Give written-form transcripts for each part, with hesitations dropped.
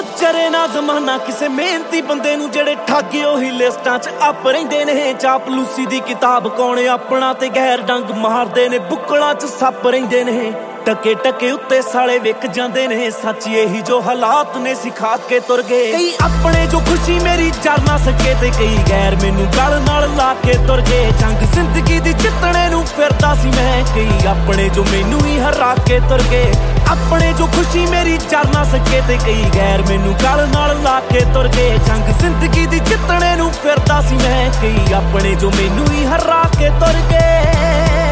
ਚਰੇ ਨਾ ਜ਼ਮਾਨਾ ਕਿਸੇ ਮਿਹਨਤੀ ਬੰਦੇ ਨੂੰ ਜਿਹੜੇ ਠੱਗ ਉਹੀ ਲਿਸਟਾਂ 'ਚ ਅੱਪ ਰਹਿੰਦੇ ਨੇ। ਚਾਪਲੂਸੀ ਦੀ ਕਿਤਾਬ ਕੌਣ ਆਪਣਾ ਤੇ ਗੈਰ ਡੰਗ ਮਾਰਦੇ ਨੇ। ਬੁੱਕਲਾਂ 'ਚ ਸੱਪ ਰਹਿੰਦੇ ਨੇ। ਟਕੇ ਟਕੇ ਉੱਤੇ ਸਾਲੇ ਵਿਕ ਜਾਂਦੇ ਨੇ। ਸੱਚ ਇਹੀ ਜੋ ਹਾਲਾਤ ਨੇ ਸਿਖਾ ਕੇ ਤੁਰ ਗਏ। ਕਈ ਆਪਣੇ ਜੋ ਖੁਸ਼ੀ ਮੇਰੀ ਜਰ ਨਾ ਸਕੇ ਤੇ ਕਈ ਗੈਰ ਮੈਨੂੰ ਗਲ ਨਾਲ ਲਾ ਕੇ ਤੁਰ ਗਏ। ਜੰਗ ਜ਼ਿੰਦਗੀ ਦੀ ਜਿੱਤਣੇ ਨੂੰ ਫਿਰਦਾ ਸੀ ਮੈਂ। ਕਈ ਆਪਣੇ ਜੋ ਮੈਨੂੰ ਹੀ ਹਰਾ ਕੇ ਤੁਰ ਗਏ। ਆਪਣੇ ਜੋ ਖੁਸ਼ੀ ਮੇਰੀ ਜਰ ਨਾ ਸਕੇ ਤੇ ਕਈ ਗੈਰ ਮੈਨੂੰ ਗਲ ਨਾਲ ਲਾ ਕੇ ਤੁਰ ਗਏ। ਜੰਗ ਜ਼ਿੰਦਗੀ ਦੀ ਜਿੱਤਣੇ ਨੂੰ ਫਿਰਦਾ ਸੀ ਮੈਂ। ਕਈ ਆਪਣੇ ਜੋ ਮੈਨੂੰ ਹੀ ਹਰਾ ਕੇ ਤੁਰ ਗਏ।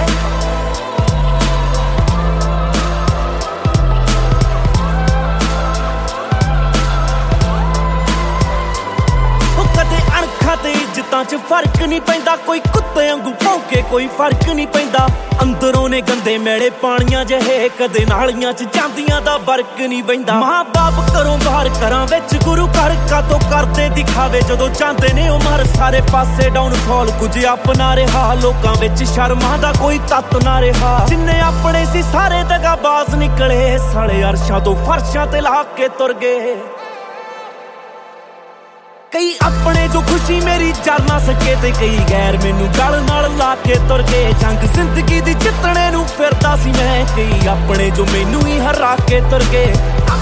ਤੇ ਇੱਜ਼ਤਾਂ 'ਚ ਫਰਕ ਨਹੀਂ ਪੈਂਦਾ। ਕੋਈ ਕੁੱਤੇ ਵਾਂਗੂ ਭੌਂਕੇ ਕੋਈ ਫਰਕ ਨਹੀਂ ਪੈਂਦਾ। ਅੰਦਰੋਂ ਨੇ ਗੰਦੇ ਮੈਲੇ ਪਾਣੀਆਂ ਜਿਹੇ ਕਦੇ ਨਾਲੀਆਂ 'ਚ ਜਾਂਦੀਆਂ ਦਾ ਵਰਕ ਨਹੀਂ ਪੈਂਦਾ। ਮਾਂ ਬਾਪ ਘਰੋਂ ਬਾਹਰ ਘਰਾਂ ਵਿੱਚ ਗੁਰੂ ਘਰ ਕਾਤੋਂ ਕਰਦੇ ਦਿਖਾਵੇ। ਜਦੋਂ ਜਾਂਦੇ ਨੇ ਉਹ ਮਰ ਸਾਰੇ ਪਾਸੇ ਡਾਊਨਫਾਲ ਕੁਝ ਆਪਣਾ ਰਿਹਾ। ਲੋਕਾਂ ਵਿੱਚ ਸ਼ਰਮਾਂ ਦਾ ਕੋਈ ਤੱਤ ਨਾ ਰਿਹਾ। ਜਿੰਨੇ ਆਪਣੇ ਸੀ ਸਾਰੇ ਦਗਾਬਾਜ਼ ਨਿਕਲੇ। ਸਾਲੇ ਅਰਸ਼ਾਂ ਤੋਂ ਫਰਸ਼ਾਂ ਤੇ ਲਾ ਕੇ ਤੁਰ ਗਏ। ਕਈ ਆਪਣੇ ਜੋ ਖੁਸ਼ੀ ਮੇਰੀ ਜਰ ਨਾ ਸਕੇ ਤੇ ਕਈ ਗੈਰ ਮੈਨੂੰ ਗਲ ਨਾਲ ਲਾ ਕੇ ਤੁਰ ਗਏ। ਜੰਗ ਜ਼ਿੰਦਗੀ ਦੀ ਜਿੱਤਣੇ ਨੂੰ ਫਿਰਦਾ ਸੀ ਮੈਂ। ਕਈ ਆਪਣੇ ਜੋ ਮੈਨੂੰ ਹੀ ਹਰਾ ਕੇ ਤੁਰ ਗਏ।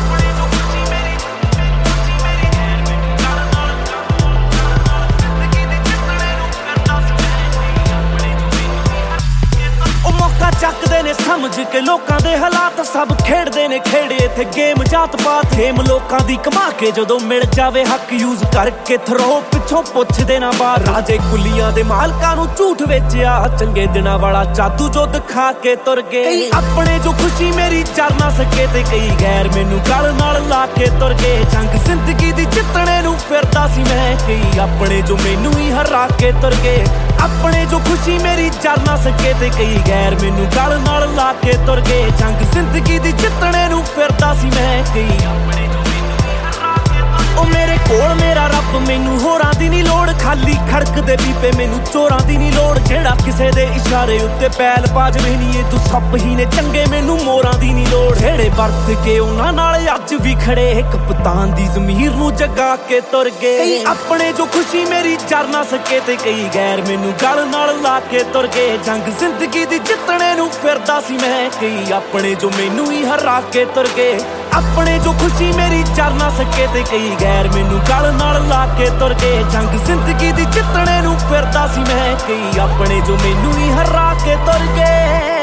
ਚੱਕਦੇ ਨੇ ਸਮਝ ਕੇ ਲੋਕਾਂ ਦੇ ਹਾਲਾਤ। ਸਭ ਖੇਡਦੇ ਨੇ ਖੇੜੇ ਇੱਥੇ ਗੇਮ ਜਾਤ ਪਾਤ। ਗੇਮ ਲੋਕਾਂ ਦੀ ਕਮਾ ਕੇ ਜਦੋਂ ਮਿਲ ਜਾਵੇ ਹੱਕ ਯੂਜ਼ ਕਰਕੇ ਥਰੋ ਪਿੱਛੋਂ ਪੁੱਛਦੇ ਨਾ ਬਾਹਰ। ਰਾਜੇ ਕੁਲੀਆਂ ਦੇ ਮਾਲਕਾਂ ਨੂੰ ਝੂਠ ਵੇਚਿਆ। ਚੰਗੇ ਦਿਨਾਂ ਵਾਲਾ ਜਾਦੂ ਜੋ ਦਿਖਾ ਕੇ ਤੁਰ ਗਏ। ਕਈ ਆਪਣੇ ਜੋ ਖੁਸ਼ੀ ਮੇਰੀ ਜਰ ਨਾ ਸਕੇ ਤੇ ਕਈ ਗੈਰ ਮੈਨੂੰ ਗਲ ਨਾਲ ਲਾ ਕੇ ਤੁਰ ਗਏ। ਜੰਗ ਜ਼ਿੰਦਗੀ ਦੀ ਜਿੱਤਣੇ ਨੂੰ ਫਿਰਦਾ ਸੀ ਮੈਂ। ਕਈ ਆਪਣੇ ਜੋ ਮੈਨੂੰ ਹੀ ਹਰਾ ਕੇ ਤੁਰ ਗਏ। ਆਪਣੇ ਜੋ ਖੁਸ਼ੀ ਮੇਰੀ ਜਰ ਨਾ ਸਕੇ ਤੇ ਕਈ ਗੈਰ ਮੈਨੂੰ ਗਲ ਨਾਲ ਲਾ ਕੇ ਤੁਰ ਗਏ। ਜੰਗ ਜ਼ਿੰਦਗੀ ਦੀ ਜਿੱਤਣੇ ਨੂੰ ਫਿਰਦਾ ਸੀ ਮੈਂ। ਕਈ ਆਪਣੇ ਜੋ ਮੈਨੂੰ ਹੀ ਹਰਾ ਕੇ ਤੁਰ ਗਏ। ਉਹ ਮੇਰੇ ਕੋਲ ਮੇਰਾ ਰੱਬ ਮੈਨੂੰ ਹੋਰਾਂ ਦੀ ਨਹੀਂ ਲੋੜ। ਖਾਲੀ ਖੜਕਦੇ ਪੀਪੇ ਮੈਨੂੰ ਚੋਰਾਂ ਦੀ ਨਹੀਂ ਲੋੜ। ਜਿਹੜਾ ਕਿਸੇ ਦੇ ਇਸ਼ਾਰੇ ਉੱਤੇ ਪੈਲ ਪਾ ਜਵੇ ਨੀ ਇਹ ਤੂੰ ਸੱਪ ਹੀ ਨੇ ਚੰਗੇ ਮੈਨੂੰ ਮੋਰਾਂ ਦੀ ਨਹੀਂ ਲੋੜ। ਜਿਹੜੇ ਵਰਤ ਕੇ ਉਹਨਾਂ ਨਾਲ ਅੱਜ ਵੀ ਖੜੇ ਕਪਤਾਨ ਦੀ ਜ਼ਮੀਰ ਨੂੰ ਜਗਾ ਕੇ ਤੁਰ ਗਏ। ਕਈ ਆਪਣੇ ਜੋ ਖੁਸ਼ੀ ਮੇਰੀ ਜਰ ਨਾ ਸਕੇ ਤੇ ਕਈ ਗੈਰ ਮੈਨੂੰ ਗਲ ਨਾਲ ਲਾ ਕੇ ਤੁਰ ਗਏ। ਜੰਗ ਜ਼ਿੰਦਗੀ ਦੀ ਜਿੱਤਣੇ ਨੂੰ ਫਿਰਦਾ ਸੀ ਮੈਂ। ਕਈ ਆਪਣੇ ਜੋ ਮੈਨੂੰ ਹੀ ਹਰਾ ਕੇ ਤੁਰ ਗਏ। ਆਪਣੇ ਜੋ ਖੁਸ਼ੀ ਮੇਰੀ ਜਰ ਨਾ ਸਕੇ ਤੇ ਕਈ ਗੈਰ ਮੈਨੂੰ ਗਲ ਨਾਲ ਲਾ ਕੇ ਤੁਰ ਗਏ। ਜੰਗ ਜ਼ਿੰਦਗੀ ਦੀ ਜਿੱਤਣੇ ਨੂੰ ਫਿਰਦਾ ਸੀ ਮੈਂ। ਕਈ ਆਪਣੇ ਜੋ ਮੈਨੂੰ ਹੀ ਹਰਾ ਕੇ ਤੁਰ ਗਏ।